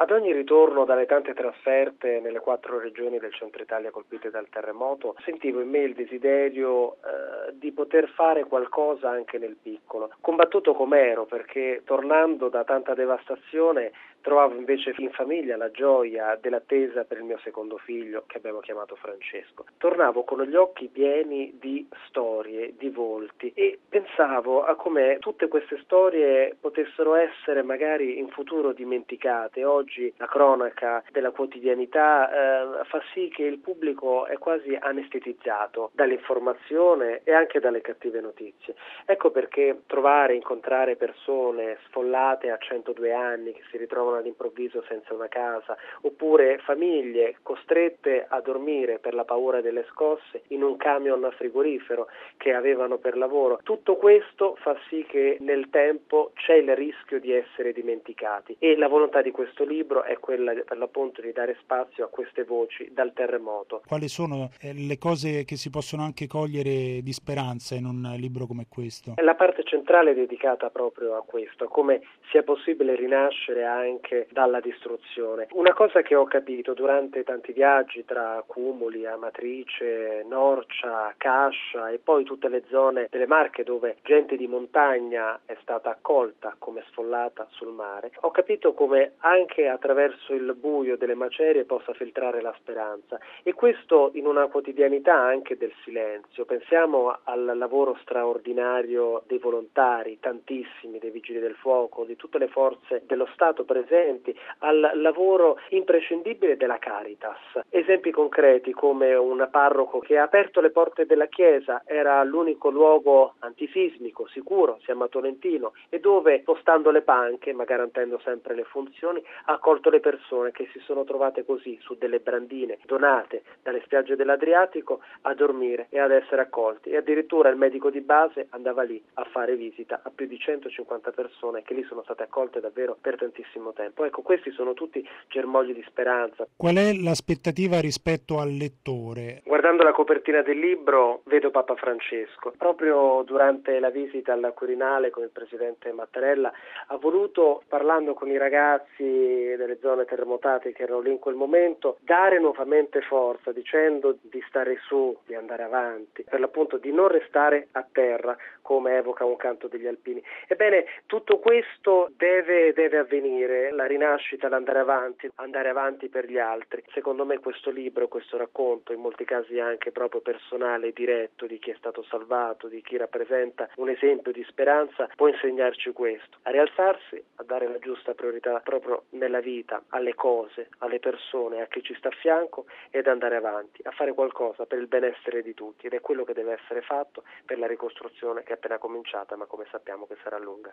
Ad ogni ritorno dalle tante trasferte nelle 4 regioni del centro Italia colpite dal terremoto, sentivo in me il desiderio di poter fare qualcosa anche nel piccolo. Combattuto com'ero, perché tornando da tanta devastazione trovavo invece in famiglia la gioia dell'attesa per il mio secondo figlio, che abbiamo chiamato Francesco. Tornavo con gli occhi pieni di storie, di volti, e pensavo a come tutte queste storie potessero essere magari in futuro dimenticate. Oggi la cronaca della quotidianità fa sì che il pubblico è quasi anestetizzato dall'informazione e anche dalle cattive notizie. Ecco perché incontrare persone sfollate a 102 anni che si ritrovano all'improvviso senza una casa, oppure famiglie costrette a dormire per la paura delle scosse in un camion frigorifero che avevano per lavoro, tutto questo fa sì che nel tempo c'è il rischio di essere dimenticati, e la volontà di questo libro è quella per l'appunto di dare spazio a queste voci dal terremoto. Quali sono le cose che si possono anche cogliere di speranza in un libro come questo? La parte centrale è dedicata proprio a questo, a come sia possibile rinascere anche dalla distruzione. Una cosa che ho capito durante tanti viaggi tra Cumuli, Amatrice, Norcia, Cascia e poi tutte le zone delle Marche dove gente di montagna è stata accolta come sfollata sul mare, ho capito come anche attraverso il buio delle macerie possa filtrare la speranza, e questo in una quotidianità anche del silenzio. Pensiamo al lavoro straordinario dei volontari, tantissimi, dei vigili del fuoco, di tutte le forze dello Stato presenti, al lavoro imprescindibile della Caritas. Esempi concreti come un parroco che ha aperto le porte della chiesa, era l'unico luogo antisismico sicuro, siamo a Tolentino, e dove, spostando le panche, ma garantendo sempre le funzioni, ha accolto le persone che si sono trovate così su delle brandine donate dalle spiagge dell'Adriatico a dormire e ad essere accolti, e addirittura il medico di base andava lì a fare visita a più di 150 persone che lì sono state accolte davvero per tantissimo tempo. Ecco, questi sono tutti germogli di speranza. Qual è l'aspettativa rispetto al lettore? Guardando la copertina del libro vedo Papa Francesco. Proprio durante la visita al Quirinale con il presidente Mattarella ha voluto, parlando con i ragazzi delle zone terremotate che erano lì in quel momento, dare nuovamente forza, dicendo di stare su, di andare avanti, per l'appunto di non restare a terra, come evoca un canto degli Alpini. Ebbene, tutto questo deve avvenire, la rinascita, l'andare avanti per gli altri. Secondo me questo libro, questo racconto, in molti casi anche proprio personale, diretto, di chi è stato salvato, di chi rappresenta un esempio di speranza, può insegnarci questo: a rialzarsi, a dare la giusta priorità proprio nella vita, alle cose, alle persone, a chi ci sta a fianco, ed andare avanti, a fare qualcosa per il benessere di tutti, ed è quello che deve essere fatto per la ricostruzione che è appena cominciata, ma come sappiamo che sarà lunga.